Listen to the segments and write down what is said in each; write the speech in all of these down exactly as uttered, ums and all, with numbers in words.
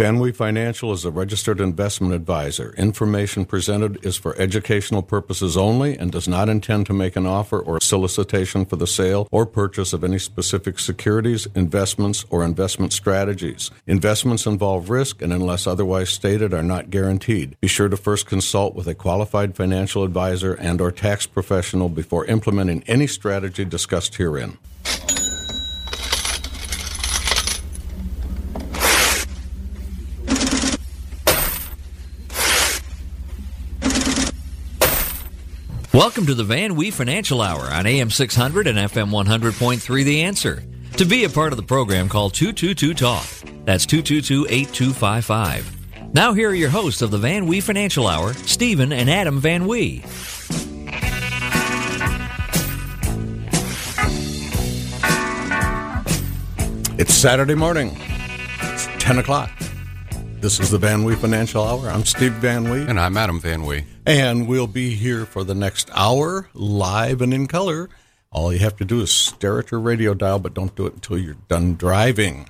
VanWee Financial is a registered investment advisor. Information presented is for educational purposes only and does not intend to make an offer or solicitation for the sale or purchase of any specific securities, investments, or investment strategies. Investments involve risk and, unless otherwise stated, are not guaranteed. Be sure to first consult with a qualified financial advisor and or tax professional before implementing any strategy discussed herein. Welcome to the VanWee Financial Hour on A M six hundred and F M one hundred point three The Answer. To be a part of the program, call two two two talk. That's two two two, eight two five five. Now here are your hosts of the VanWee Financial Hour, Stephen and Adam VanWee. It's Saturday morning. It's ten o'clock. This is the VanWee Financial Hour. I'm Steve VanWee. And I'm Adam VanWee. And we'll be here for the next hour, live and in color. All you have to do is stare at your radio dial, but don't do it until you're done driving.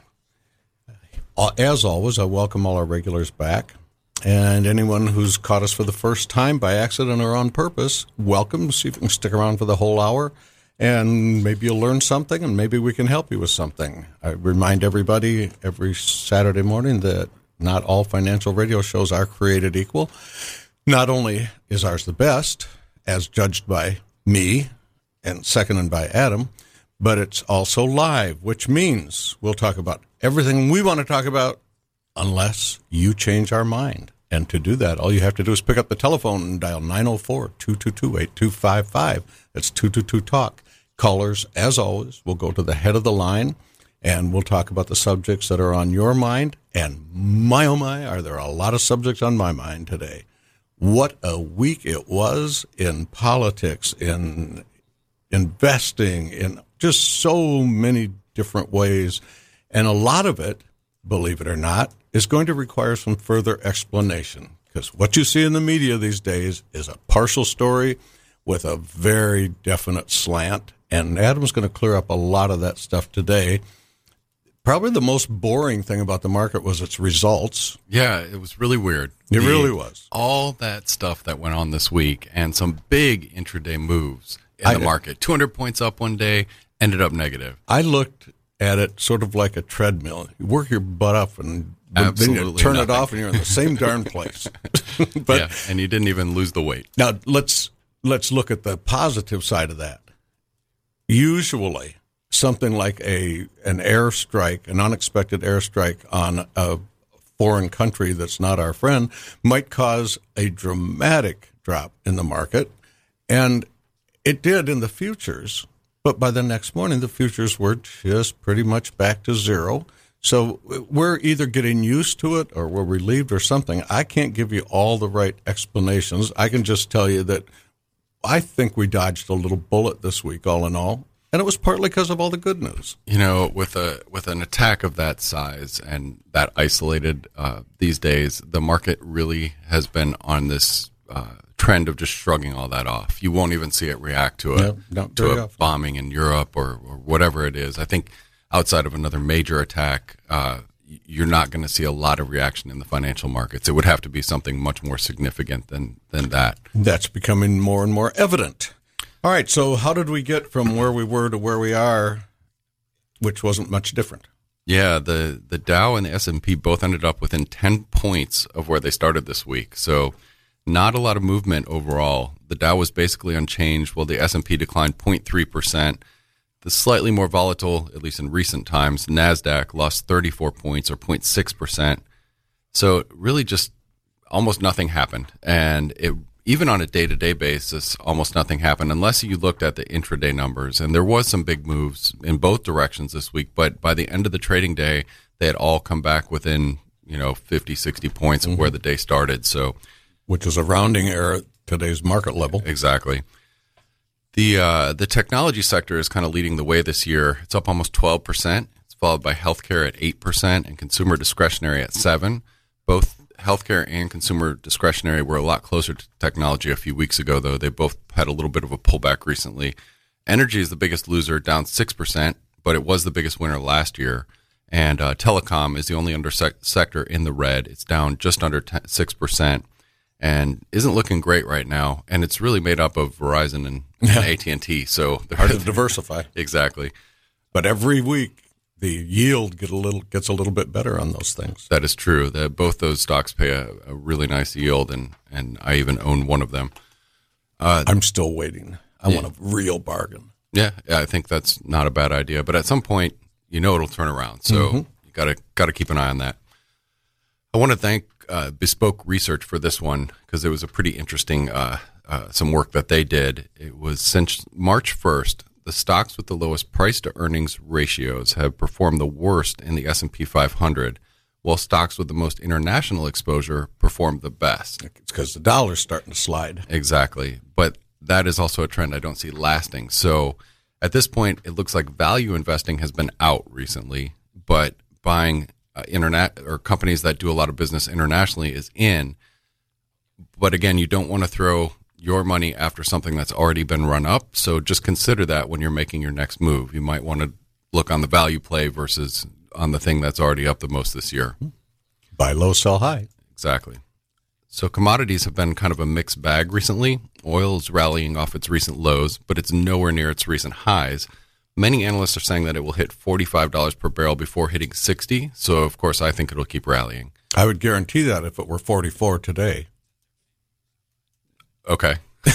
As always, I welcome all our regulars back. And anyone who's caught us for the first time by accident or on purpose, welcome. See if you can stick around for the whole hour. And maybe you'll learn something, and maybe we can help you with something. I remind everybody every Saturday morning that not all financial radio shows are created equal. Not only is ours the best, as judged by me and seconded by Adam, but it's also live, which means we'll talk about everything we want to talk about unless you change our mind. And to do that, all you have to do is pick up the telephone and dial nine oh four, two two two, eight two five five. That's two two two talk. Callers, as always, will go to the head of the line, and we'll talk about the subjects that are on your mind. And my, oh my, are there a lot of subjects on my mind today. What a week it was in politics, in investing, in just so many different ways. And a lot of it, believe it or not, is going to require some further explanation. Because what you see in the media these days is a partial story with a very definite slant. And Adam's going to clear up a lot of that stuff today. Probably the most boring thing about the market was its results. Yeah, it was really weird. It the, really was. All that stuff that went on this week and some big intraday moves in I the did. market. two hundred points up one day, ended up negative. I looked at it sort of like a treadmill. You work your butt up and Absolutely then you turn nothing. it off and you're in the same darn place. But yeah, and you didn't even lose the weight. now let's let's look at the positive side of that. Usually, something like a an airstrike, an unexpected airstrike on a foreign country that's not our friend, might cause a dramatic drop in the market. And it did in the futures, but by the next morning, the futures were just pretty much back to zero. So we're either getting used to it or we're relieved or something. I can't give you all the right explanations. I can just tell you that I think we dodged a little bullet this week, all in all. And it was partly because of all the good news. You know, with a with an attack of that size and that isolated uh, these days, the market really has been on this uh, trend of just shrugging all that off. You won't even see it react to a No, not to very a often. bombing in Europe or, or whatever it is. I think outside of another major attack, uh, you're not going to see a lot of reaction in the financial markets. It would have to be something much more significant than than that. That's becoming more and more evident. All right, so how did we get from where we were to where we are, which wasn't much different? Yeah, the, the Dow and the S and P both ended up within ten points of where they started this week. So not a lot of movement overall. The Dow was basically unchanged, while the S and P declined zero point three percent. The slightly more volatile, at least in recent times, NASDAQ lost thirty-four points or zero point six percent. So really just almost nothing happened. And it even on a day-to-day basis, almost nothing happened unless you looked at the intraday numbers. And there was some big moves in both directions this week, but by the end of the trading day, they had all come back within, you know, fifty, sixty points of Mm-hmm. where the day started. So, Which is a rounding error at today's market level. exactly. The uh, the technology sector is kind of leading the way this year. It's up almost twelve percent. It's followed by healthcare at eight percent and consumer discretionary at seven percent. Both healthcare and consumer discretionary were a lot closer to technology a few weeks ago, though. They both had a little bit of a pullback recently. Energy is the biggest loser, down six percent, but it was the biggest winner last year. And uh, telecom is the only under sec- sector in the red. It's down just under ten, six percent and isn't looking great right now. And it's really made up of Verizon and, yeah. and A T and T. So hard to diversify. Exactly. But every week, the yield get a little gets a little bit better on those things. That is true. That both those stocks pay a, a really nice yield, and, and I even own one of them. Uh, I'm still waiting. I yeah. want a real bargain. Yeah, yeah, I think that's not a bad idea. But at some point, you know it'll turn around. So mm-hmm. you got to got to keep an eye on that. I want to thank uh, Bespoke Research for this one because it was a pretty interesting uh, uh, some work that they did. It was since March first. The stocks with the lowest price-to-earnings ratios have performed the worst in the S and P five hundred, while stocks with the most international exposure performed the best. It's because the dollar's starting to slide. Exactly. But that is also a trend I don't see lasting. So at this point, it looks like value investing has been out recently, but buying uh, internet or companies that do a lot of business internationally is in. But again, you don't want to throw your money after something that's already been run up. So just consider that when you're making your next move. You might want to look on the value play versus on the thing that's already up the most this year. Buy low, sell high. Exactly. So commodities have been kind of a mixed bag recently. Oil is rallying off its recent lows, but it's nowhere near its recent highs. Many analysts are saying that it will hit forty-five dollars per barrel before hitting sixty. So of course, I think it'll keep rallying. I would guarantee that if it were forty-four today. Okay.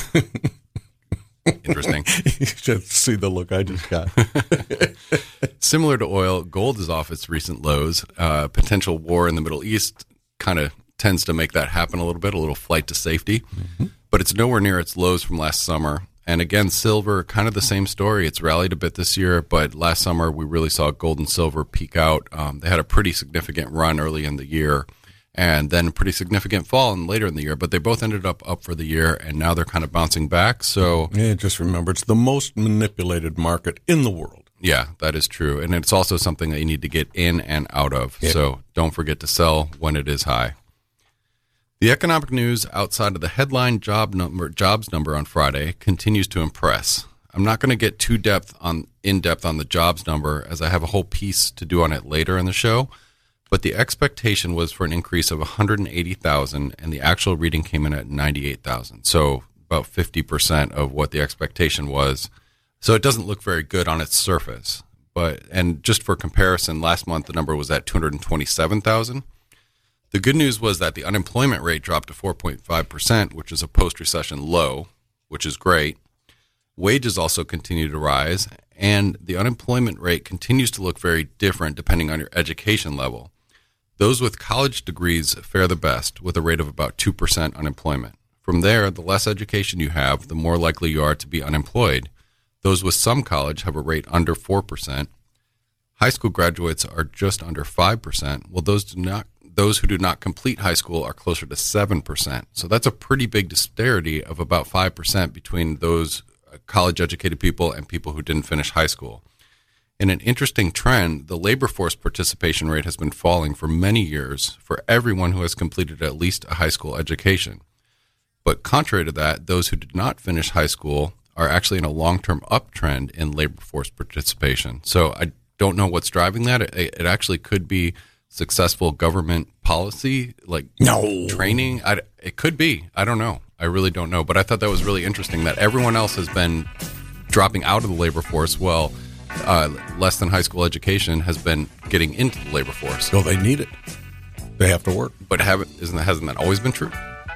Interesting. You should see the look I just got. Similar to oil, gold is off its recent lows. Uh, potential war in the Middle East kind of tends to make that happen a little bit, a little flight to safety. Mm-hmm. But it's nowhere near its lows from last summer. And again, silver, kind of the same story. It's rallied a bit this year, but last summer we really saw gold and silver peak out. Um, they had a pretty significant run early in the year, and then a pretty significant fall in later in the year, but they both ended up up for the year, and now they're kind of bouncing back. So yeah, just remember, it's the most manipulated market in the world. Yeah, that is true, and it's also something that you need to get in and out of. Yeah. So don't forget to sell when it is high. The economic news outside of the headline job number, jobs number on Friday continues to impress. I'm not going to get too depth on in depth on the jobs number, as I have a whole piece to do on it later in the show. But the expectation was for an increase of one hundred eighty thousand, and the actual reading came in at ninety-eight thousand. So about fifty percent of what the expectation was. So it doesn't look very good on its surface. But and just for comparison, last month the number was at two hundred twenty-seven thousand. The good news was that the unemployment rate dropped to four point five percent, which is a post-recession low, which is great. Wages also continue to rise, and the unemployment rate continues to look very different depending on your education level. Those with college degrees fare the best, with a rate of about two percent unemployment. From there, the less education you have, the more likely you are to be unemployed. Those with some college have a rate under four percent. High school graduates are just under five percent, while those do not, those who do not complete high school are closer to seven percent. So that's a pretty big disparity of about five percent between those college-educated people and people who didn't finish high school. In an interesting trend, the labor force participation rate has been falling for many years for everyone who has completed at least a high school education. But contrary to that, those who did not finish high school are actually in a long-term uptrend in labor force participation. So I don't know what's driving that. It, it actually could be successful government policy, like no. training. I, it could be. I don't know. I really don't know. But I thought that was really interesting that everyone else has been dropping out of the labor force. Well, uh, less than high school education has been getting into the labor force. So they need it. They have to work. But haven't, isn't that, hasn't that always been true?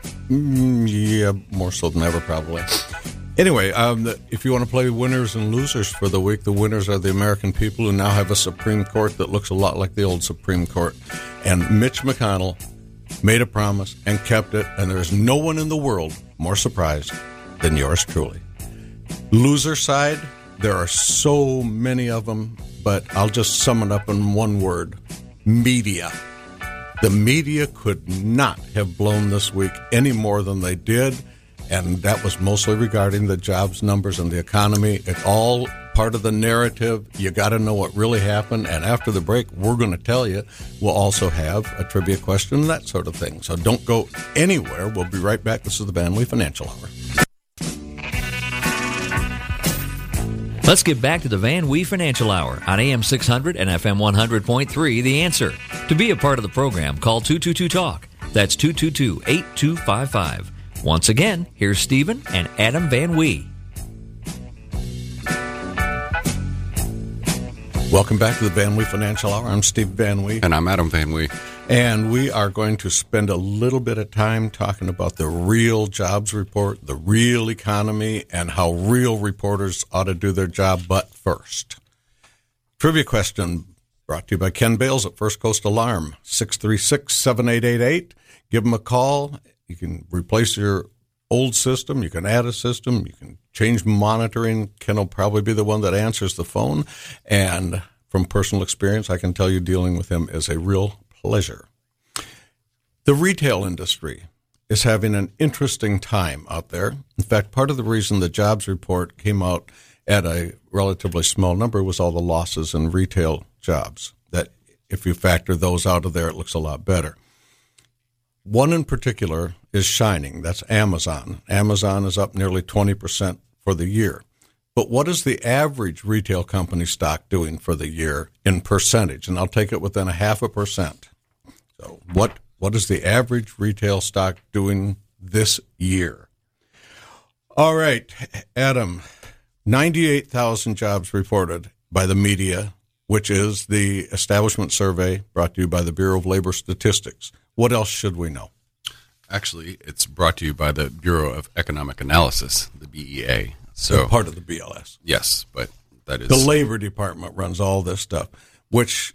Mm, yeah, more so than ever, probably. Anyway, um, the, if you want to play winners and losers for the week, the winners are the American people who now have a Supreme Court that looks a lot like the old Supreme Court. And Mitch McConnell made a promise and kept it, and there is no one in the world more surprised than yours truly. Loser side, there are so many of them, but I'll just sum it up in one word: media. The media could not have blown this week any more than they did, and that was mostly regarding the jobs numbers and the economy. It's all part of the narrative. You got to know what really happened, and after the break, we're going to tell you. We'll also have a trivia question, that sort of thing. So don't go anywhere. We'll be right back. This is the Van Lee Financial Hour. Let's get back to the Van Wee Financial Hour on A M six hundred and F M one hundred point three, The Answer. To be a part of the program, call two two two talk. That's two two two, eight two five five. Once again, here's Stephen and Adam Van Wee. Welcome back to the Van Wee Financial Hour. I'm Steve Van Wee. And I'm Adam Van Wee. And we are going to spend a little bit of time talking about the real jobs report, the real economy, and how real reporters ought to do their job. But first, trivia question brought to you by Ken Bales at First Coast Alarm, six three six, seven eight eight eight. Give them a call. You can replace your old system. You can add a system. You can change monitoring. Ken will probably be the one that answers the phone. And from personal experience, I can tell you dealing with him is a real pleasure. The retail industry is having an interesting time out there. In fact, part of the reason the jobs report came out at a relatively small number was all the losses in retail jobs. That if you factor those out of there, it looks a lot better. One in particular is shining. That's Amazon. Amazon is up nearly twenty percent for the year. But what is the average retail company stock doing for the year in percentage? And I'll take it within a half a percent. So what what is the average retail stock doing this year? All right, Adam, ninety-eight thousand jobs reported by the media, which is the establishment survey brought to you by the Bureau of Labor Statistics. What else should we know? Actually, it's brought to you by the Bureau of Economic Analysis, the B E A. So They're part of the B L S. Yes, but that is... The Labor Department runs all this stuff, which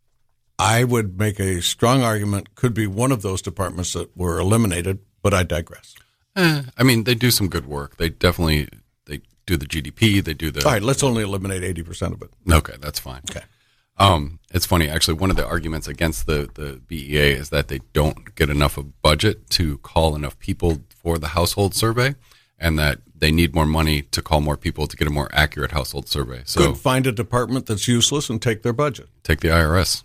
I would make a strong argument could be one of those departments that were eliminated, but I digress. Eh, I mean, they do some good work. They definitely they do the G D P. They do the... All right, let's only eliminate eighty percent of it. Okay, that's fine. Okay. Um, it's funny, actually, one of the arguments against the, the B E A is that they don't get enough of budget to call enough people for the household survey, and that they need more money to call more people to get a more accurate household survey. So Good, find a department that's useless and take their budget. Take the I R S.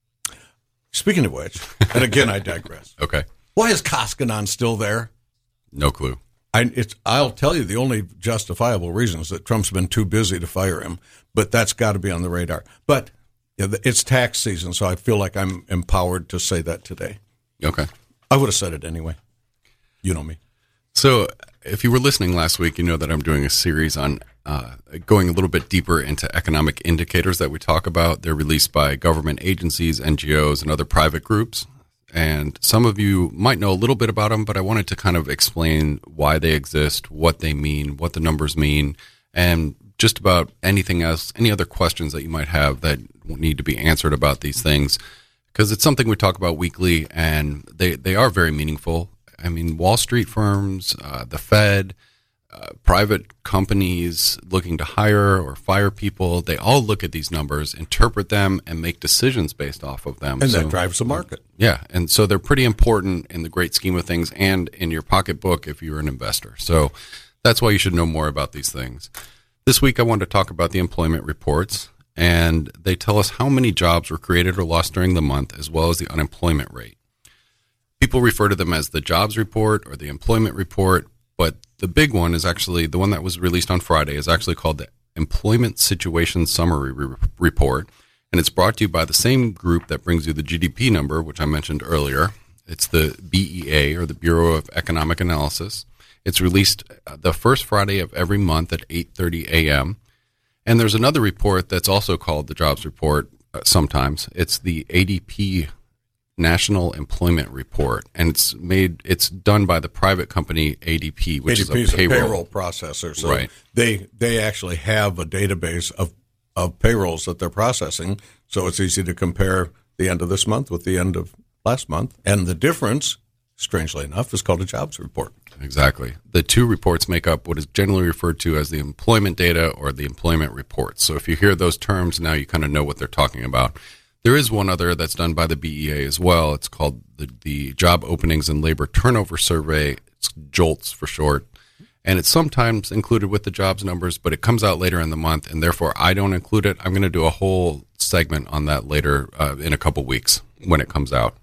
Speaking of which, and again, I digress. Okay. Why is Koskinen still there? No clue. I, it's, I'll tell you the only justifiable reason is that Trump's been too busy to fire him, but that's got to be on the radar. But it's tax season, so I feel like I'm empowered to say that today. Okay. I would have said it anyway. You know me. So if you were listening last week, you know that I'm doing a series on uh, going a little bit deeper into economic indicators that we talk about. They're released by government agencies, N G Os, and other private groups. And some of you might know a little bit about them, but I wanted to kind of explain why they exist, what they mean, what the numbers mean, and just about anything else, any other questions that you might have that need to be answered about these things, because it's something we talk about weekly, and they, they are very meaningful. I mean, Wall Street firms, uh, the Fed, uh, private companies looking to hire or fire people, they all look at these numbers, interpret them, and make decisions based off of them. And so, that drives the market. Yeah, and so they're pretty important in the great scheme of things and in your pocketbook if you're an investor. So that's why you should know more about these things. This week I wanted to talk about the employment reports, and they tell us how many jobs were created or lost during the month, as well as the unemployment rate. People refer to them as the jobs report or the employment report, but the big one is actually, the one that was released on Friday, is actually called the Employment Situation Summary Re- Report, and it's brought to you by the same group that brings you the G D P number, which I mentioned earlier. It's the B E A, or the Bureau of Economic Analysis. It's released the first Friday of every month at eight thirty a.m., and there's another report that's also called the Jobs Report uh, sometimes. It's the A D P National Employment Report, and it's made it's done by the private company A D P, which A D P is a payroll. a payroll processor. So right. they they actually have a database of, of payrolls that they're processing, so it's easy to compare the end of this month with the end of last month. And the difference, strangely enough, is called a jobs report. Exactly. The two reports make up what is generally referred to as the employment data or the employment reports. So if you hear those terms, now you kind of know what they're talking about. There is one other that's done by the B E A as well. It's called the, the Job Openings and Labor Turnover Survey. It's JOLTS for short. And it's sometimes included with the jobs numbers, but it comes out later in the month, and therefore I don't include it. I'm going to do a whole segment on that later uh, in a couple weeks when it comes out.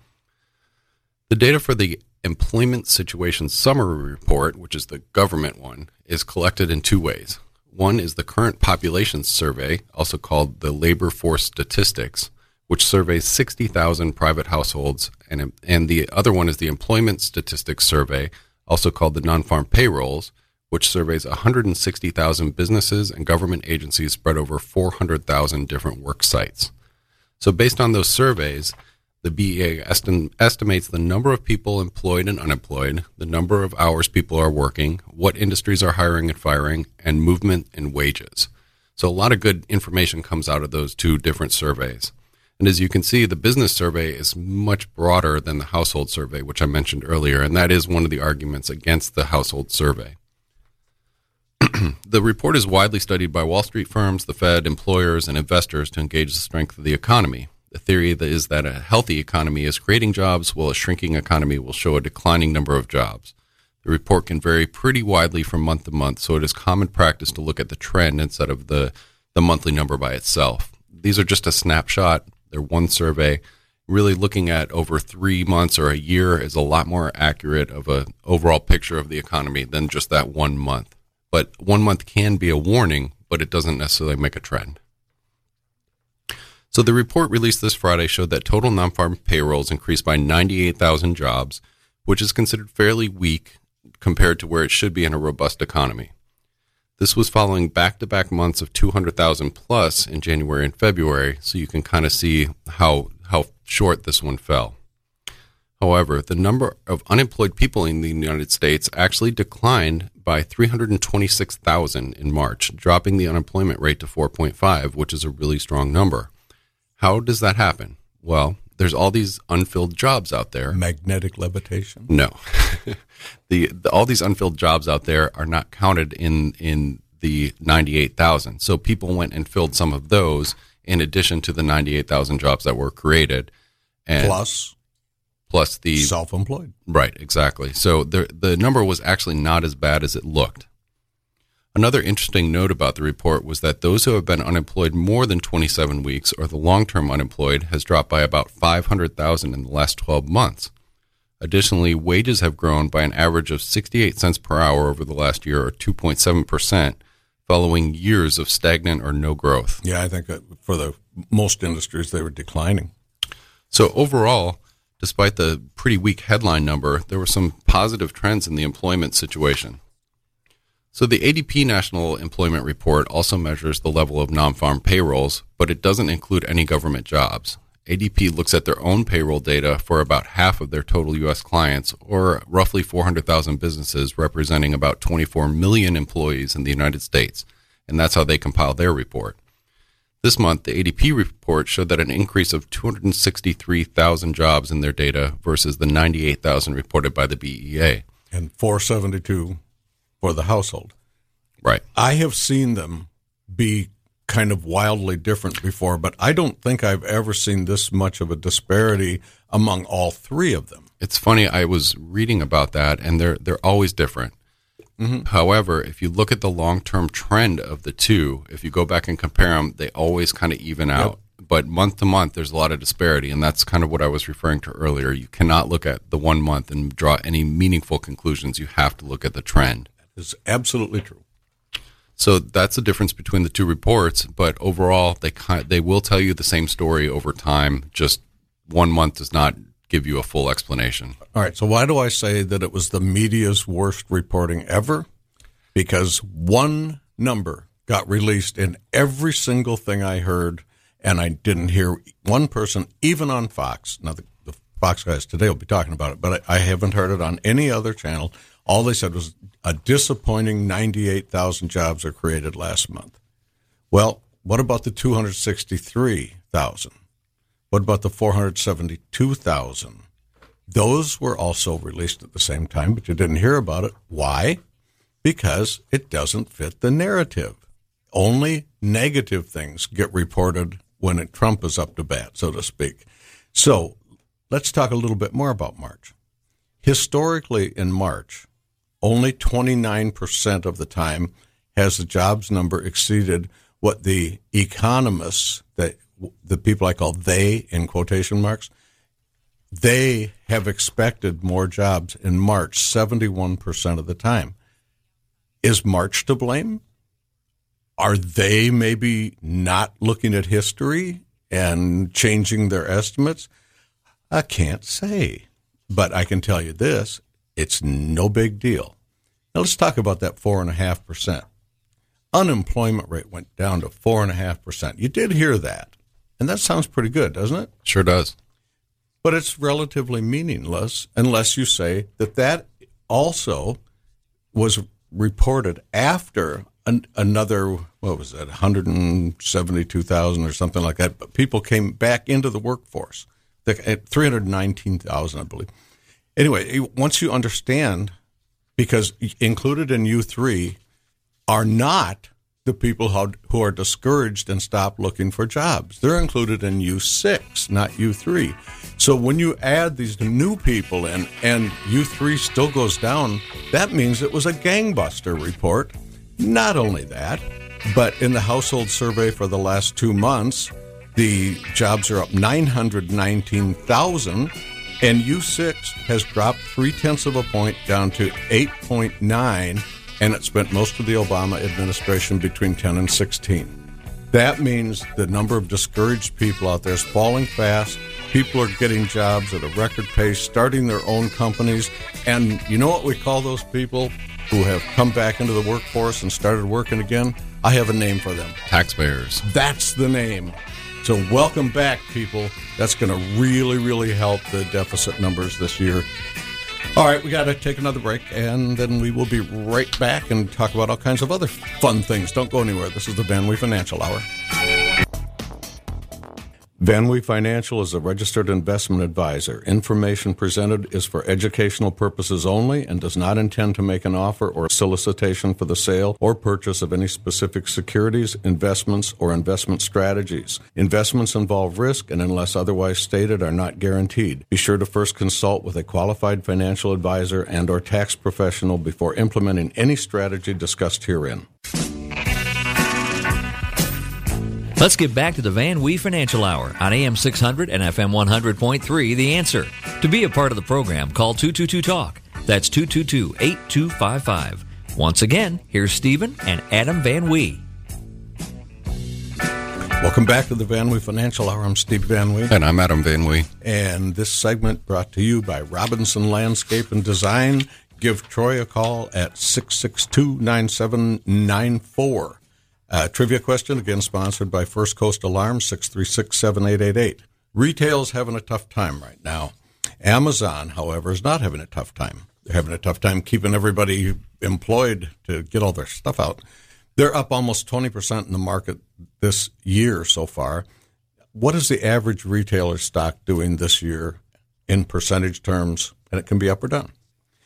The data for the Employment Situation Summary Report, which is the government one, is collected in two ways. One is the Current Population Survey, also called the Labor Force Statistics, which surveys sixty thousand private households, and, and the other one is the Employment Statistics Survey, also called the Non-Farm Payrolls, which surveys one hundred sixty thousand businesses and government agencies spread over four hundred thousand different work sites. So based on those surveys, the B E A estim- estimates the number of people employed and unemployed, the number of hours people are working, what industries are hiring and firing, and movement in wages. So a lot of good information comes out of those two different surveys. And as you can see, the business survey is much broader than the household survey, which I mentioned earlier, and that is one of the arguments against the household survey. The report is widely studied by Wall Street firms, the Fed, employers, and investors to engage the strength of the economy. The theory is that a healthy economy is creating jobs, while a shrinking economy will show a declining number of jobs. The report can vary pretty widely from month to month, so it is common practice to look at the trend instead of the, the monthly number by itself. These are just a snapshot. They're one survey. Really looking at over three months or a year is a lot more accurate of an overall picture of the economy than just that one month. But one month can be a warning, but it doesn't necessarily make a trend. So the report released this Friday showed that total non-farm payrolls increased by ninety-eight thousand jobs, which is considered fairly weak compared to where it should be in a robust economy. This was following back-to-back months of two hundred thousand plus in January and February, so you can kind of see how how short this one fell. However, the number of unemployed people in the United States actually declined by three hundred twenty-six thousand in March, dropping the unemployment rate to four point five, which is a really strong number. How does that happen? Well, there's all these unfilled jobs out there. Magnetic levitation? No. the, the all these unfilled jobs out there are not counted in, in the ninety-eight thousand. So people went and filled some of those in addition to the ninety-eight thousand jobs that were created. And plus, plus the self-employed. Right, exactly. So the the number was actually not as bad as it looked. Another interesting note about the report was that those who have been unemployed more than twenty-seven weeks or the long-term unemployed has dropped by about five hundred thousand in the last twelve months. Additionally, wages have grown by an average of sixty-eight cents per hour over the last year, or two point seven percent, following years of stagnant or no growth. Yeah, I think that for the most industries, they were declining. So overall, despite the pretty weak headline number, there were some positive trends in the employment situation. So the A D P National Employment Report also measures the level of non-farm payrolls, but it doesn't include any government jobs. A D P looks at their own payroll data for about half of their total U S clients, or roughly four hundred thousand businesses, representing about twenty-four million employees in the United States, and that's how they compile their report. This month, the A D P report showed that an increase of two hundred sixty-three thousand jobs in their data versus the ninety-eight thousand reported by the B E A. And four seventy-two for the household. Right. I have seen them be kind of wildly different before, but I don't think I've ever seen this much of a disparity among all three of them. It's funny, I was reading about that, and they're they're always different. Mm-hmm. However, if you look at the long-term trend of the two, if you go back and compare them, they always kind of even out. Yep. But month to month, there's a lot of disparity, and that's kind of what I was referring to earlier. You cannot look at the one month and draw any meaningful conclusions. You have to look at the trend. That is absolutely true. So that's the difference between the two reports, but overall, they they will tell you the same story over time. Just one month does not give you a full explanation. All right, so why do I say that it was the media's worst reporting ever? Because one number got released in every single thing I heard, and I didn't hear one person, even on Fox. Now, the, the Fox guys today will be talking about it, but I, I haven't heard it on any other channel. All they said was a disappointing ninety-eight thousand jobs are created last month. Well, what about the two hundred sixty-three thousand? What about the four hundred seventy-two thousand? Those were also released at the same time, but you didn't hear about it. Why? Because it doesn't fit the narrative. Only negative things get reported when it, Trump is up to bat, so to speak. So let's talk a little bit more about March. Historically, in March, only twenty-nine percent of the time has the jobs number exceeded what the economists, that the people I call they in quotation marks, they have expected more jobs in March seventy-one percent of the time. Is March to blame? are they maybe not looking at history and changing their estimates? I can't say. But I can tell you this, it's no big deal. Now let's talk about that four point five percent. Unemployment rate went down to four point five percent. You did hear that. And that sounds pretty good, doesn't it? Sure does. But it's relatively meaningless unless you say that that also was reported after an, another, what was that, one hundred seventy-two thousand or something like that. But people came back into the workforce, at three hundred nineteen thousand, I believe. Anyway, once you understand, because included in U three are not the people who, who are discouraged and stop looking for jobs. They're included in U six, not U three. So when you add these new people in and U three still goes down, that means it was a gangbuster report. Not only that, but in the household survey for the last two months, the jobs are up nine hundred nineteen thousand, and U six has dropped three-tenths of a point down to eight point nine, and it spent most of the Obama administration between ten and sixteen. That means the number of discouraged people out there is falling fast. People are getting jobs at a record pace, starting their own companies. And you know what we call those people who have come back into the workforce and started working again? I have a name for them. Taxpayers. That's the name. So welcome back, people. That's going to really, really help the deficit numbers this year. All right, we got to take another break, and then we will be right back and talk about all kinds of other fun things. Don't go anywhere. This is the Van Wee Financial Hour. Van Wee Financial is a registered investment advisor. Information presented is for educational purposes only and does not intend to make an offer or solicitation for the sale or purchase of any specific securities, investments, or investment strategies. Investments involve risk and, unless otherwise stated, are not guaranteed. Be sure to first consult with a qualified financial advisor and or tax professional before implementing any strategy discussed herein. Let's get back to the Van Wee Financial Hour on A M six hundred and F M one hundred point three, The Answer. To be a part of the program, call two two two talk. That's two two two, eight two five five. Once again, here's Stephen and Adam Van Wee. Welcome back to the Van Wee Financial Hour. I'm Steve Van Wee. And I'm Adam Van Wee. And this segment brought to you by Robinson Landscape and Design. Give Troy a call at six six two, nine seven nine four. Uh, trivia question, again sponsored by First Coast Alarm, six three six, seven eight eight eight. Retail's having a tough time right now. Amazon, however, is not having a tough time. They're having a tough time keeping everybody employed to get all their stuff out. They're up almost twenty percent in the market this year so far. What is the average retailer stock doing this year in percentage terms? And it can be up or down.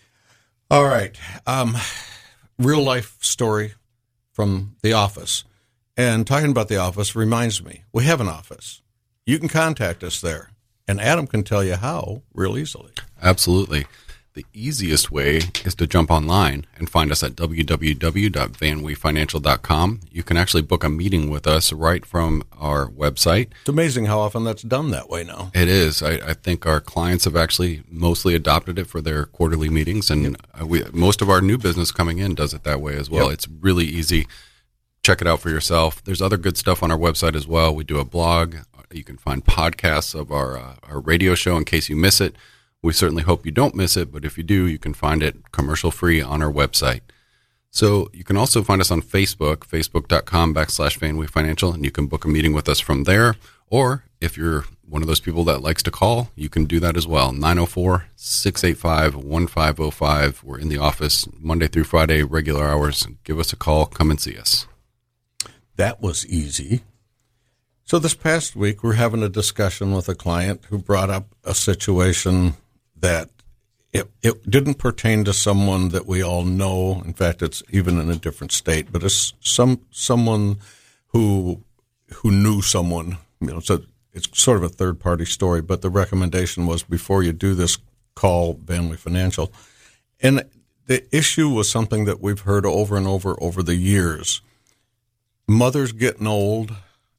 All right. Um, real life story from The Office. And talking about The Office reminds me, we have an office. You can contact us there. And Adam can tell you how real easily. Absolutely. The easiest way is to jump online and find us at w w w dot van wee financial dot com. You can actually book a meeting with us right from our website. It's amazing how often that's done that way now. It is. I, I think our clients have actually mostly adopted it for their quarterly meetings, and yep. we, most of our new business coming in does it that way as well. Yep. It's really easy. Check it out for yourself. There's other good stuff on our website as well. We do a blog. You can find podcasts of our uh, our radio show in case you miss it. We certainly hope you don't miss it, but if you do, you can find it commercial-free on our website. So you can also find us on Facebook, facebook.com backslash Van Wee Financial, and you can book a meeting with us from there. Or if you're one of those people that likes to call, you can do that as well. nine oh four, six eight five, one five oh five. We're in the office Monday through Friday, regular hours. Give us a call. Come and see us. That was easy. So this past week, we're having a discussion with a client who brought up a situation that it, it didn't pertain to someone that we all know. In fact, it's even in a different state, but it's some someone who who knew someone. You know, so it's sort of a third party story. But the recommendation was, before you do this, call Van Wee Financial. And the issue was something that we've heard over and over over the years. Mother's getting old.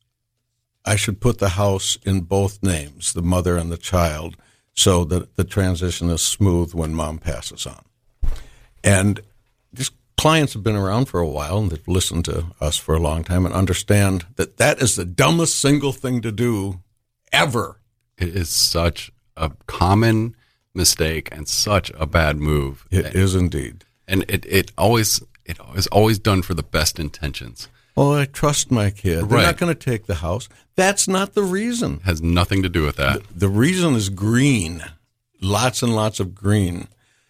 I should put the house in both names, the mother and the child, so that the transition is smooth when mom passes on. And just clients have been around for a while and they've listened to us for a long time and understand that that is the dumbest single thing to do ever. It is such a common mistake and such a bad move. It and, is indeed. And it, it always it is always done for the best intentions. Oh, I trust my kid. They're Right. not going to take the house. That's not the reason. Has nothing to do with that. The, the reason is green. Lots and lots of green.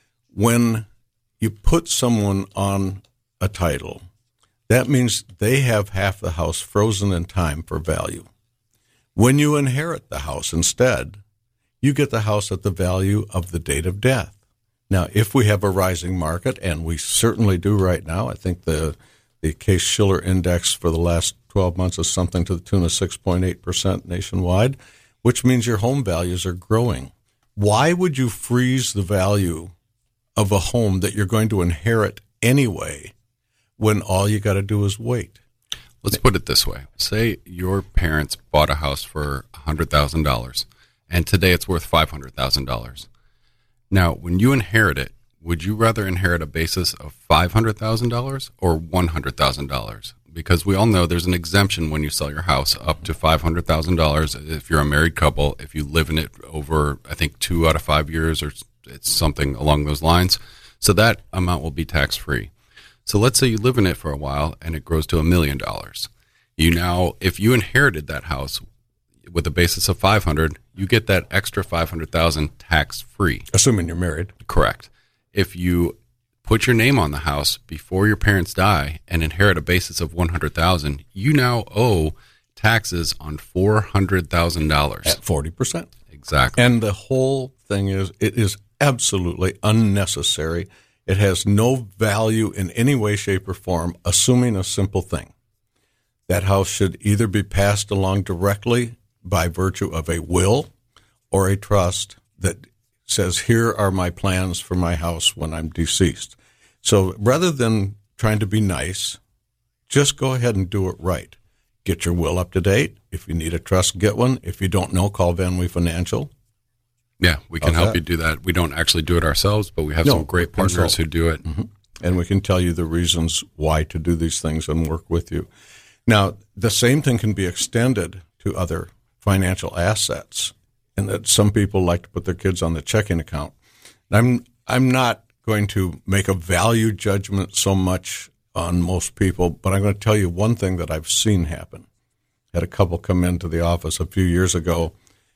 When you put someone on a title, that means they have half the house frozen in time for value. When you inherit the house instead, you get the house at the value of the date of death. Now, if we have a rising market, and we certainly do right now, I think the the Case-Shiller index for the last twelve months is something to the tune of six point eight percent nationwide, which means your home values are growing. Why would you freeze the value of a home that you're going to inherit anyway when all you got to do is wait? Let's put it this way. Say your parents bought a house for one hundred thousand dollars, and today it's worth five hundred thousand dollars. Now, when you inherit it, would you rather inherit a basis of five hundred thousand dollars or one hundred thousand dollars? Because we all know there's an exemption when you sell your house up to five hundred thousand dollars if you're a married couple, if you live in it over, I think, two out of five years or it's something along those lines. So that amount will be tax-free. So let's say you live in it for a while and it grows to a million dollars. You now, if you inherited that house with a basis of five hundred, you get that extra five hundred thousand tax-free. Assuming you're married. Correct. If you put your name on the house before your parents die and inherit a basis of one hundred thousand, you now owe taxes on four hundred thousand dollars. At forty percent. Exactly. And the whole thing is, it is absolutely unnecessary. It has no value in any way, shape, or form, assuming a simple thing. That house should either be passed along directly by virtue of a will or a trust that says, here are my plans for my house when I'm deceased. So rather than trying to be nice, just go ahead and do it right. Get your will up to date. If you need a trust, get one. If you don't know, call Van Wee Financial. Yeah, we can How's help that? you do that. We don't actually do it ourselves, but we have No, some great partners consult. who do it. Mm-hmm. And we can tell you the reasons why to do these things and work with you. Now, the same thing can be extended to other financial assets, and that some people like to put their kids on the checking account. I'm I'm not going to make a value judgment so much on most people, but I'm going to tell you one thing that I've seen happen. I had a couple come into the office a few years ago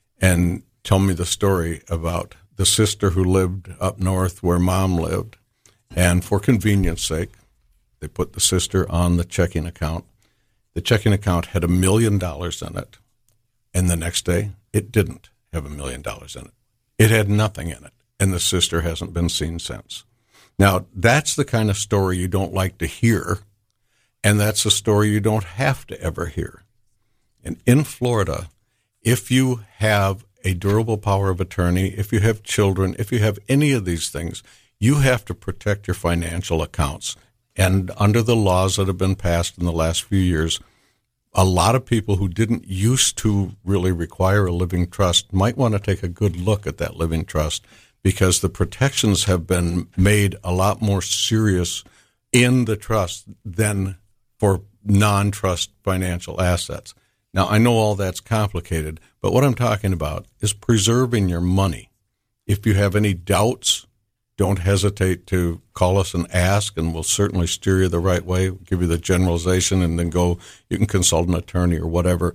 and tell me the story about the sister who lived up north where mom lived, and for convenience sake, they put the sister on the checking account. The checking account had a million dollars in it, and the next day it didn't have a million dollars in it. It had nothing in it, and the sister hasn't been seen since. Now, that's the kind of story you don't like to hear, and that's a story you don't have to ever hear. And in Florida, if you have a durable power of attorney, if you have children, if you have any of these things, you have to protect your financial accounts. And under the laws that have been passed in the last few years, a lot of people who didn't used to really require a living trust might want to take a good look at that living trust, because the protections have been made a lot more serious in the trust than for non-trust financial assets. Now, I know all that's complicated, but what I'm talking about is preserving your money. If you have any doubts, don't hesitate to call us and ask, and we'll certainly steer you the right way, give you the generalization, and then go, you can consult an attorney or whatever.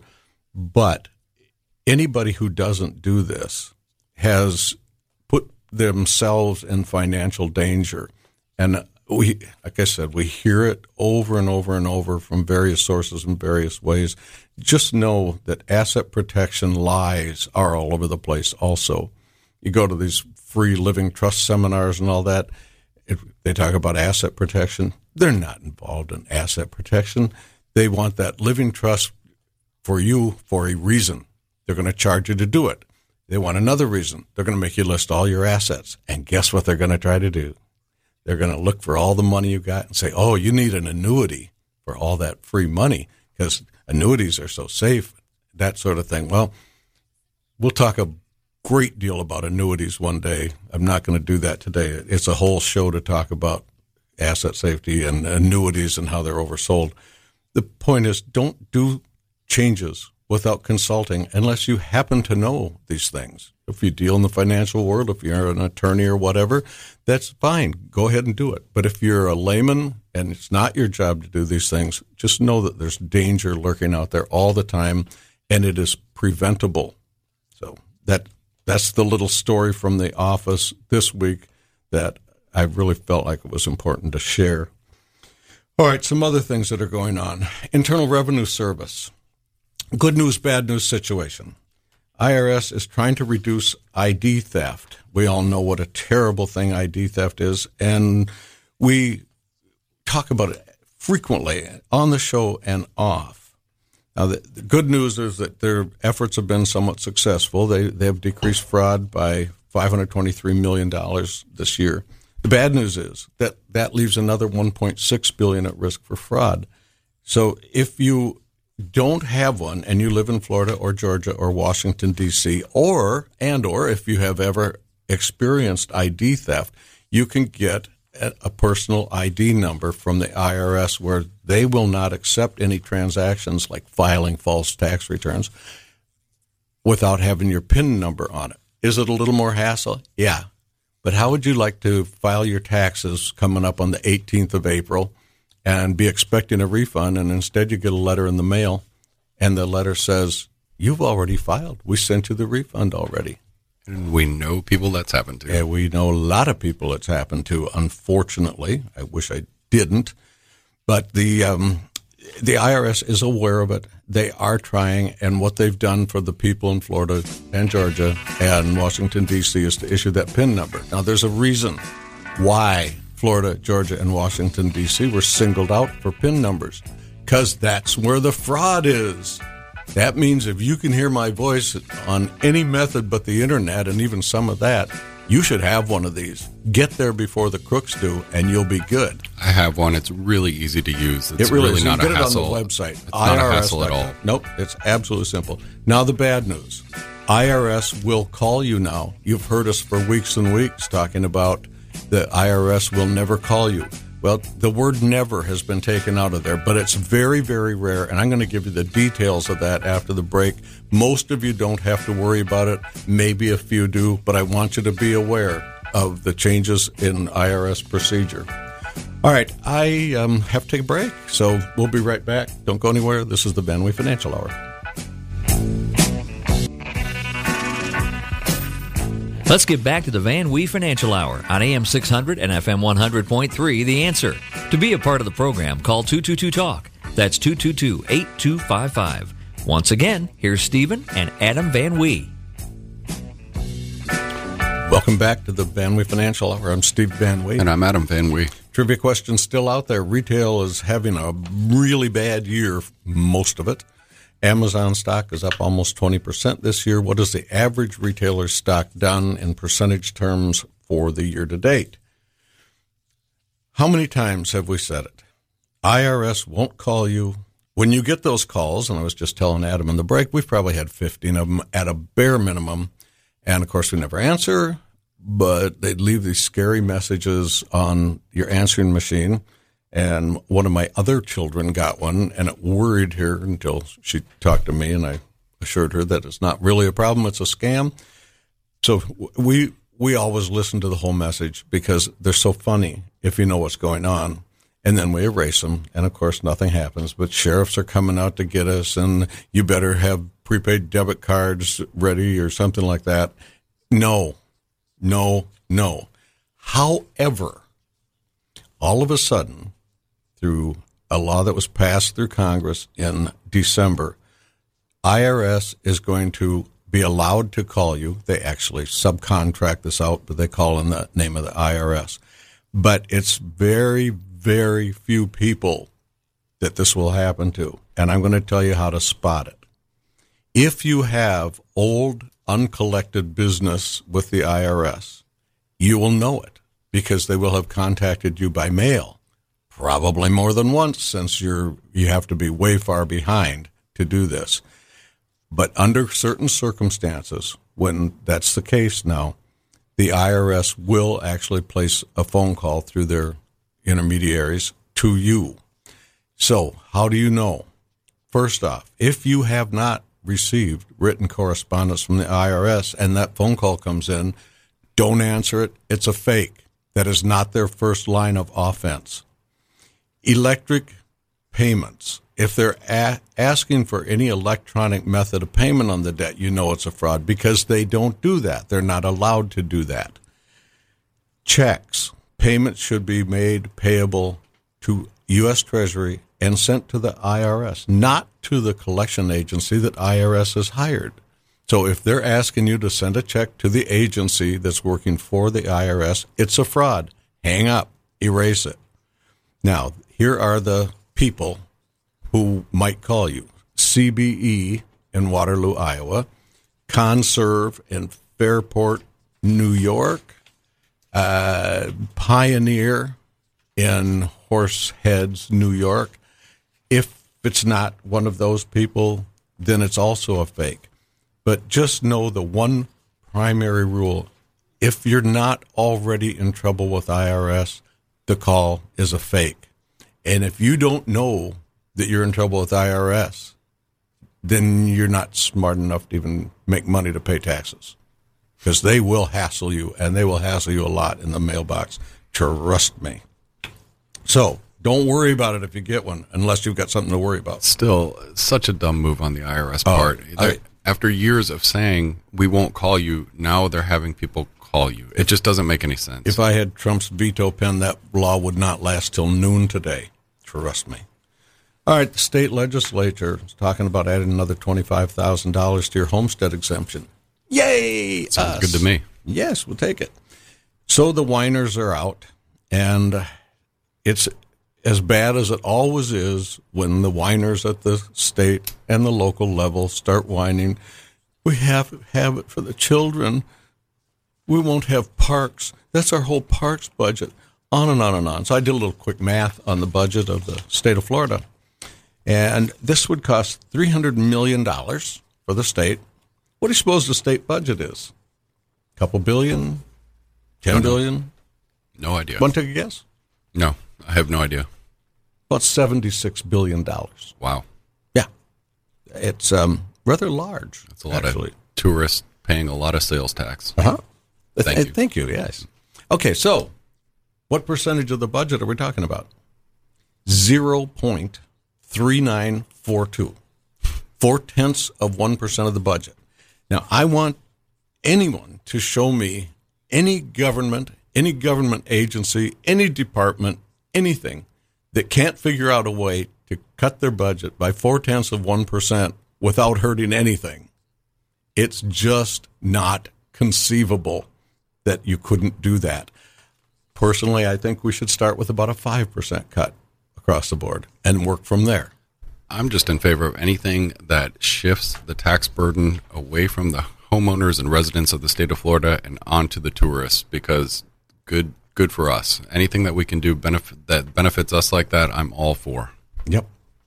But anybody who doesn't do this has put themselves in financial danger. And we, like I said, we hear it over and over and over from various sources in various ways. Just know that asset protection lies are all over the place also. You go to these free living trust seminars and all that, if they talk about asset protection. They're not involved in asset protection. They want that living trust for you for a reason. They're going to charge you to do it. They want another reason. They're going to make you list all your assets. And guess what they're going to try to do? They're going to look for all the money you got and say, oh, you need an annuity for all that free money because annuities are so safe, that sort of thing. Well, we'll talk a great deal about annuities one day. I'm not going to do that today. It's a whole show to talk about asset safety and annuities and how they're oversold. The point is, don't do changes without consulting unless you happen to know these things. If you deal in the financial world, if you're an attorney or whatever, that's fine. Go ahead and do it. But if you're a layman and it's not your job to do these things, just know that there's danger lurking out there all the time, and it is preventable. So that that's the little story from the office this week that I really felt like it was important to share. All right, some other things that are going on. Internal Revenue Service. Good news, bad news situation. I R S is trying to reduce I D theft. We all know what a terrible thing I D theft is, and we talk about it frequently on the show and off. Now, the, the good news is that their efforts have been somewhat successful. They they have decreased fraud by five hundred twenty-three million dollars this year. The bad news is that that leaves another one point six billion dollars at risk for fraud. So if you don't have one and you live in Florida or Georgia or Washington, D C, or and or if you have ever experienced I D theft, you can get a personal I D number from the I R S where they will not accept any transactions like filing false tax returns without having your PIN number on it. Is it a little more hassle? Yeah. But how would you like to file your taxes coming up on the eighteenth of April and be expecting a refund, and instead you get a letter in the mail, and the letter says, you've already filed. We sent you the refund already. And we know people that's happened to. Yeah, we know a lot of people it's happened to, unfortunately. I wish I didn't. But the um, the I R S is aware of it. They are trying, and what they've done for the people in Florida and Georgia and Washington, D C is to issue that PIN number. Now, there's a reason why Florida, Georgia, and Washington, D C were singled out for PIN numbers, because that's where the fraud is. That means if you can hear my voice on any method but the internet, and even some of that, you should have one of these. Get there before the crooks do, and you'll be good. I have one. It's really easy to use. It's it really, really is. not You a get hassle. it on the website. It's not a hassle at all. Nope, it's absolutely simple. Now the bad news. I R S will call you now. You've heard us for weeks and weeks talking about the I R S will never call you. Well, the word never has been taken out of there, but it's very, very rare, and I'm going to give you the details of that after the break. Most of you don't have to worry about it. Maybe a few do, but I want you to be aware of the changes in I R S procedure. All right, I um, have to take a break, so we'll be right back. Don't go anywhere. This is the Van Wee Financial Hour. Let's get back to the Van Wee Financial Hour on A M six hundred and F M one hundred point three, The Answer. To be a part of the program, call two two two talk. That's two two two, eight two five five. Once again, here's Stephen and Adam Van Wee. Welcome back to the Van Wee Financial Hour. I'm Steve Van Wee. And I'm Adam Van Wee. Trivia question still out there. Retail is having a really bad year, most of it. Amazon stock is up almost twenty percent this year. What is the average retailer stock done in percentage terms for the year to date? How many times have we said it? I R S won't call you. When you get those calls, and I was just telling Adam in the break, we've probably had fifteen of them at a bare minimum. And, of course, we never answer, but they'd leave these scary messages on your answering machine. And one of my other children got one, and it worried her until she talked to me, and I assured her that it's not really a problem, it's a scam. So we we always listen to the whole message because they're so funny if you know what's going on. And then we erase them, and, of course, nothing happens. But sheriffs are coming out to get us, and you better have prepaid debit cards ready or something like that. No, no, no. However, all of a sudden, through a law that was passed through Congress in December, I R S is going to be allowed to call you. They actually subcontract this out, but they call in the name of the I R S. But it's very, very few people that this will happen to, and I'm going to tell you how to spot it. If you have old, uncollected business with the I R S, you will know it because they will have contacted you by mail. Probably more than once, since you're you have to be way far behind to do this. But under certain circumstances, when that's the case now, the I R S will actually place a phone call through their intermediaries to you. So how do you know? First off, if you have not received written correspondence from the I R S and that phone call comes in, don't answer it. It's a fake. That is not their first line of offense. Electric payments. If they're a- asking for any electronic method of payment on the debt, you know it's a fraud because they don't do that. They're not allowed to do that. Checks. Payments should be made payable to U S Treasury and sent to the I R S, not to the collection agency that I R S has hired. So if they're asking you to send a check to the agency that's working for the I R S, it's a fraud. Hang up. Erase it. Now, here are the people who might call you. C B E in Waterloo, Iowa, Conserve in Fairport, New York, uh, Pioneer in Horseheads, New York. If it's not one of those people, then it's also a fake. But just know the one primary rule. If you're not already in trouble with I R S, the call is a fake. And if you don't know that you're in trouble with I R S, then you're not smart enough to even make money to pay taxes. Because they will hassle you, and they will hassle you a lot in the mailbox. Trust me. So don't worry about it if you get one, unless you've got something to worry about. Still, such a dumb move on the I R S part. Oh, I, After years of saying, we won't call you, now they're having people call you. It just doesn't make any sense. If I had Trump's veto pen, that law would not last till noon today. Trust me. All right, the state legislature is talking about adding another twenty-five thousand dollars to your homestead exemption. Yay! Sounds us. good to me. Yes, we'll take it. So the whiners are out, and it's as bad as it always is when the whiners at the state and the local level start whining. We have to have it for the children. We won't have parks. That's our whole parks budget. On and on and on. So I did a little quick math on the budget of the state of Florida. And this would cost three hundred million dollars for the state. What do you suppose the state budget is? A couple billion? Ten billion? No idea. Want to take a guess? No, I have no idea. About seventy-six billion dollars. Wow. Yeah. It's um, rather large. That's a lot actually. of tourists paying a lot of sales tax. Uh-huh. Thank Th- you. Thank you, yes. Okay, so what percentage of the budget are we talking about? zero point three nine four two. Four-tenths of one percent of the budget. Now, I want anyone to show me any government, any government agency, any department, anything that can't figure out a way to cut their budget by four-tenths of one percent without hurting anything. It's just not conceivable that you couldn't do that. Personally, I think we should start with about a five percent cut across the board and work from there. I'm just in favor of anything that shifts the tax burden away from the homeowners and residents of the state of Florida and onto the tourists, because good good for us. Anything that we can do benefit that benefits us like that, I'm all for. Yep.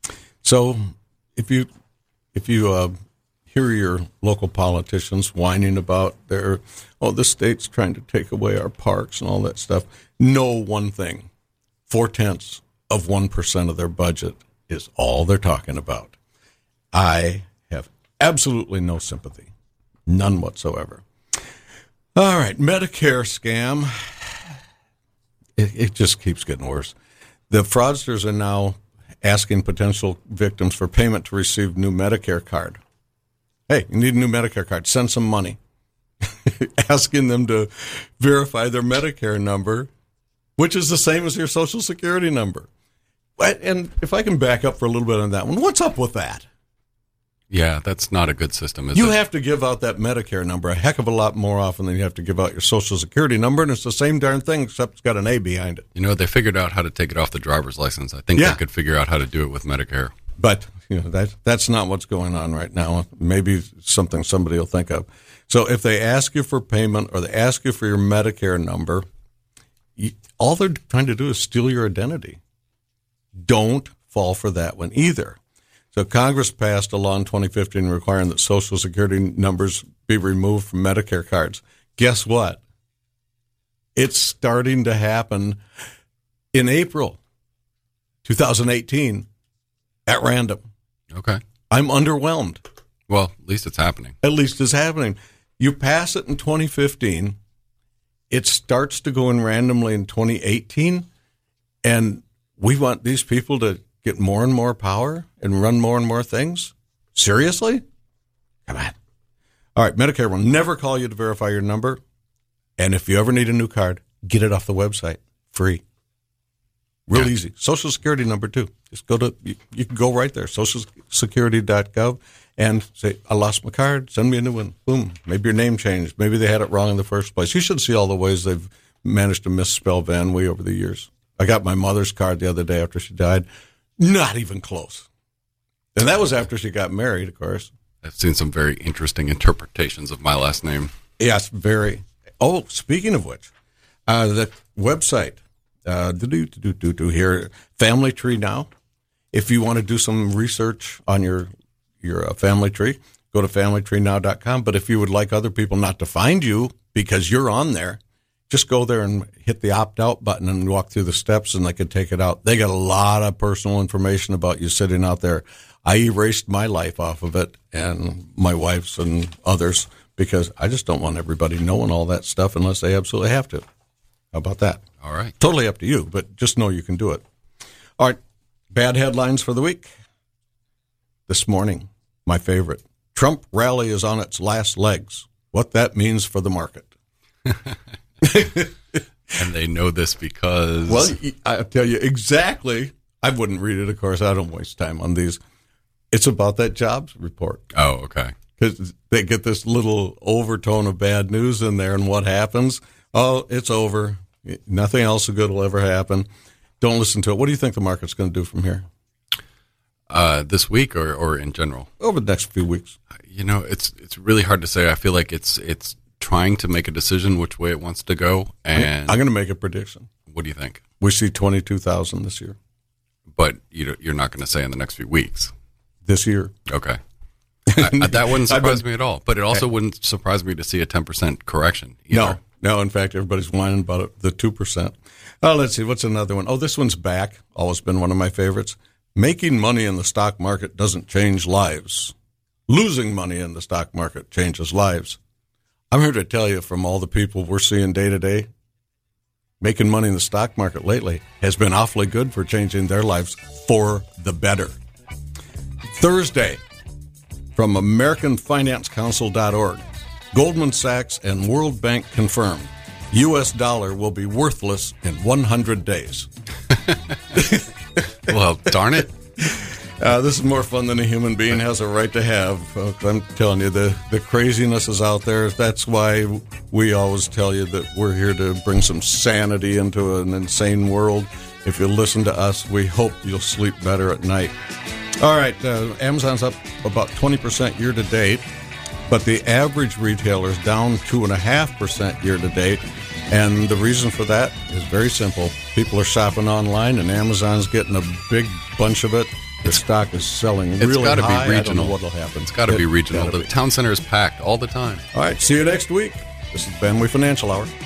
So if you if you uh, hear your local politicians whining about their, oh, the state's trying to take away our parks and all that stuff, know one thing. Four-tenths of one percent of their budget is all they're talking about. I have absolutely no sympathy. None whatsoever. All right, Medicare scam. It, it just keeps getting worse. The fraudsters are now asking potential victims for payment to receive new Medicare card. Hey, you need a new Medicare card. Send some money. Asking them to verify their Medicare number, which is the same as your Social Security number. And if I can back up for a little bit on that one, what's up with that? Yeah, that's not a good system, is You it? have to give out that Medicare number a heck of a lot more often than you have to give out your Social Security number, and it's the same darn thing, except it's got an A behind it. You know, they figured out how to take it off the driver's license. I think Yeah. they could figure out how to do it with Medicare. But you know that that's not what's going on right now. Maybe something somebody will think of. So if they ask you for payment or they ask you for your Medicare number, you, all they're trying to do is steal your identity. Don't fall for that one either. So Congress passed a law in twenty fifteen requiring that Social Security numbers be removed from Medicare cards. Guess what? It's starting to happen in April twenty eighteen at random. Okay. I'm underwhelmed. Well, at least it's happening. At least it's happening. You pass it in twenty fifteen. It starts to go in randomly in twenty eighteen. And we want these people to get more and more power and run more and more things? Seriously? Come on. All right, Medicare will never call you to verify your number. And if you ever need a new card, get it off the website. Free. Real yeah. easy. Social Security number, too. Just go to, you, you can go right there, social security dot gov, and say, I lost my card, send me a new one. Boom. Maybe your name changed. Maybe they had it wrong in the first place. You should see all the ways they've managed to misspell Van Wee over the years. I got my mother's card the other day after she died. Not even close. And that was after she got married, of course. I've seen some very interesting interpretations of my last name. Yes, very. Oh, speaking of which, uh, the website, uh, do do do do do here, Family Tree Now. If you want to do some research on your your uh, family tree, go to family tree now dot com. But if you would like other people not to find you because you're on there, just go there and hit the opt-out button and walk through the steps, and they can take it out. They got a lot of personal information about you sitting out there. I erased my life off of it, and my wife's and others, because I just don't want everybody knowing all that stuff unless they absolutely have to. How about that? All right. Totally up to you, but just know you can do it. All right. Bad headlines for the week. This morning, my favorite. Trump rally is on its last legs. What that means for the market. And they know this because... Well, I'll tell you exactly. I wouldn't read it, of course. I don't waste time on these. It's about that jobs report. Oh, okay. Because they get this little overtone of bad news in there, and what happens? Oh, it's over. Nothing else good will ever happen. Don't listen to it. What do you think the market's going to do from here? Uh, this week or, or in general? Over the next few weeks. You know, it's it's really hard to say. I feel like it's it's trying to make a decision which way it wants to go. And I'm going to make a prediction. What do you think? We see twenty-two thousand this year. But you, you're not going to say in the next few weeks? This year. Okay. I, that wouldn't surprise been, me at all. But it also wouldn't surprise me to see a ten percent correction either. No, no. In fact, everybody's whining about it, the two percent. Oh, let's see. What's another one? Oh, this one's back. Always been one of my favorites. Making money in the stock market doesn't change lives. Losing money in the stock market changes lives. I'm here to tell you, from all the people we're seeing day to day, making money in the stock market lately has been awfully good for changing their lives for the better. Thursday, from American Finance Council dot org, Goldman Sachs and World Bank confirm U S dollar will be worthless in one hundred days. Well, darn it. Uh, this is more fun than a human being has a right to have. Folks. I'm telling you, the, the craziness is out there. That's why we always tell you that we're here to bring some sanity into an insane world. If you listen to us, we hope you'll sleep better at night. All right, uh, Amazon's up about twenty percent year to date, but the average retailer is down two point five percent year to date. And the reason for that is very simple. People are shopping online, and Amazon's getting a big bunch of it. Their stock is selling it's really gotta high. Be regional. I don't know what will happen. It's got to it, be regional. The be. town center is packed all the time. All right, see you next week. This is Van Wee Financial Hour.